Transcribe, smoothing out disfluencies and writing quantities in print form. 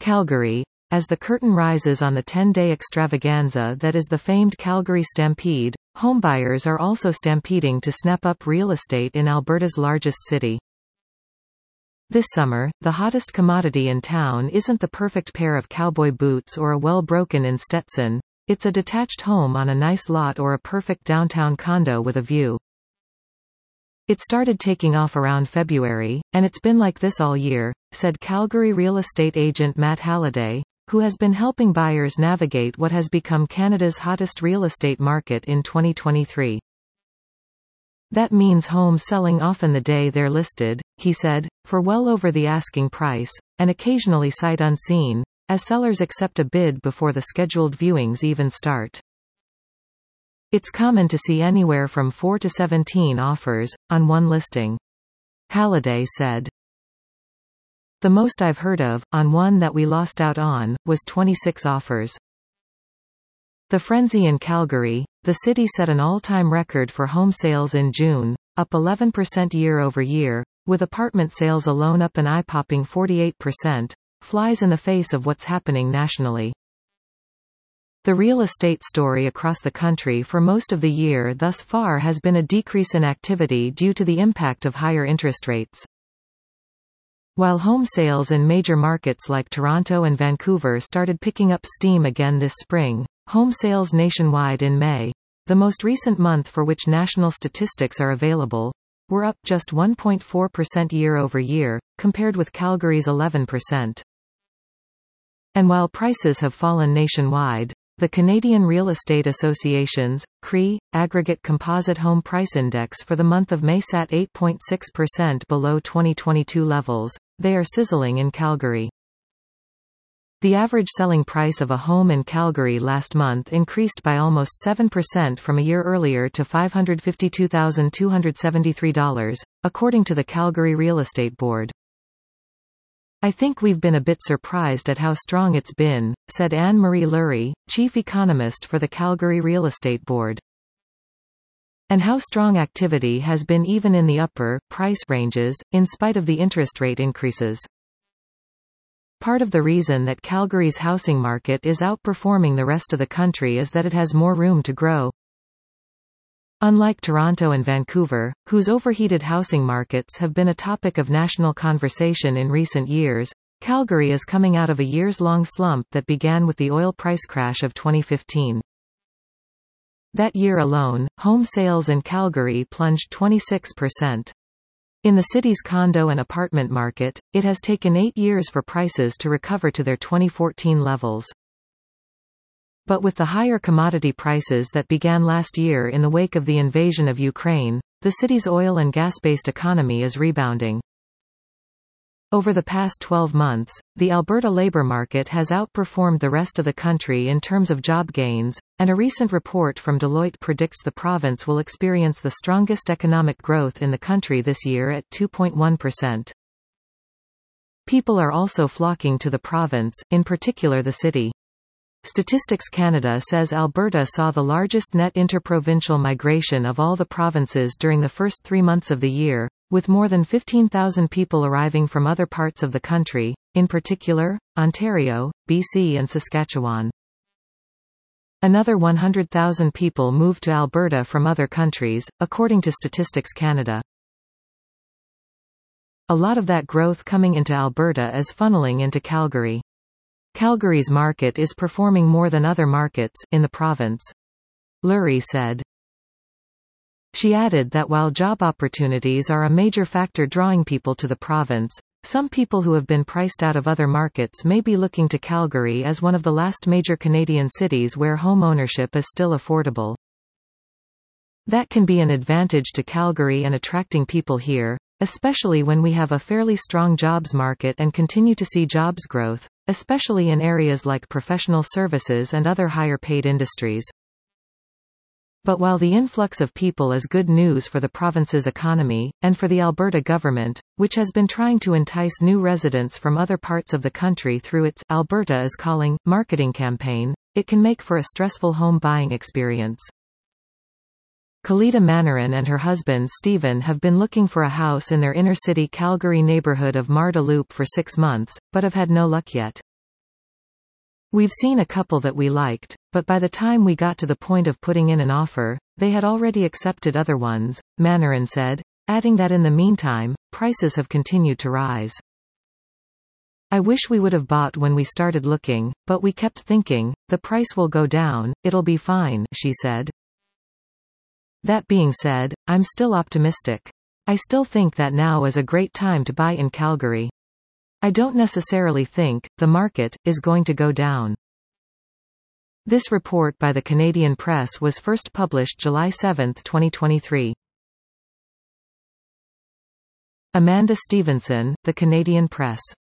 Calgary. As the curtain rises on the 10-day extravaganza that is the famed Calgary Stampede, homebuyers are also stampeding to snap up real estate in Alberta's largest city. This summer, the hottest commodity in town isn't the perfect pair of cowboy boots or a well-broken-in Stetson, it's a detached home on a nice lot or a perfect downtown condo with a view. It started taking off around February, and it's been like this all year, said Calgary real estate agent Matt Halliday, who has been helping buyers navigate what has become Canada's hottest real estate market in 2023. That means homes selling often the day they're listed, he said, for well over the asking price, and occasionally sight unseen, as sellers accept a bid before the scheduled viewings even start. It's common to see anywhere from 4 to 17 offers on one listing. Halliday said. The most I've heard of, on one that we lost out on, was 26 offers. The frenzy in Calgary, the city set an all-time record for home sales in June, up 11% year-over-year, with apartment sales alone up an eye-popping 48%, flies in the face of what's happening nationally. The real estate story across the country for most of the year thus far has been a decrease in activity due to the impact of higher interest rates. While home sales in major markets like Toronto and Vancouver started picking up steam again this spring, home sales nationwide in May, the most recent month for which national statistics are available, were up just 1.4% year-over-year, compared with Calgary's 11%. And while prices have fallen nationwide, the Canadian Real Estate Association's CRE Aggregate Composite Home Price Index for the month of May sat 8.6% below 2022 levels. They are sizzling in Calgary. The average selling price of a home in Calgary last month increased by almost 7% from a year earlier to $552,273, according to the Calgary Real Estate Board. I think we've been a bit surprised at how strong it's been, said Anne-Marie Lurie, chief economist for the Calgary Real Estate Board. And how strong activity has been even in the upper price ranges, in spite of the interest rate increases. Part of the reason that Calgary's housing market is outperforming the rest of the country is that it has more room to grow. Unlike Toronto and Vancouver, whose overheated housing markets have been a topic of national conversation in recent years, Calgary is coming out of a years-long slump that began with the oil price crash of 2015. That year alone, home sales in Calgary plunged 26%. In the city's condo and apartment market, it has taken 8 years for prices to recover to their 2014 levels. But with the higher commodity prices that began last year in the wake of the invasion of Ukraine, the city's oil and gas-based economy is rebounding. Over the past 12 months, the Alberta labor market has outperformed the rest of the country in terms of job gains, and a recent report from Deloitte predicts the province will experience the strongest economic growth in the country this year at 2.1%. People are also flocking to the province, in particular the city. Statistics Canada says Alberta saw the largest net interprovincial migration of all the provinces during the first 3 months of the year, with more than 15,000 people arriving from other parts of the country, in particular, Ontario, BC and Saskatchewan. Another 100,000 people moved to Alberta from other countries, according to Statistics Canada. A lot of that growth coming into Alberta is funneling into Calgary. Calgary's market is performing more than other markets in the province, Lurie said. She added that while job opportunities are a major factor drawing people to the province, some people who have been priced out of other markets may be looking to Calgary as one of the last major Canadian cities where home ownership is still affordable. That can be an advantage to Calgary and attracting people here, especially when we have a fairly strong jobs market and continue to see jobs growth, especially in areas like professional services and other higher-paid industries. But while the influx of people is good news for the province's economy, and for the Alberta government, which has been trying to entice new residents from other parts of the country through its Alberta is Calling marketing campaign, it can make for a stressful home buying experience. Kalita Manarin and her husband Stephen have been looking for a house in their inner-city Calgary neighbourhood of Marda Loop for 6 months, but have had no luck yet. We've seen a couple that we liked, but by the time we got to the point of putting in an offer, they had already accepted other ones, Manarin said, adding that in the meantime, prices have continued to rise. I wish we would have bought when we started looking, but we kept thinking, the price will go down, it'll be fine, she said. That being said, I'm still optimistic. I still think that now is a great time to buy in Calgary. I don't necessarily think the market is going to go down. This report by the Canadian Press was first published July 7, 2023. Amanda Stevenson, The Canadian Press.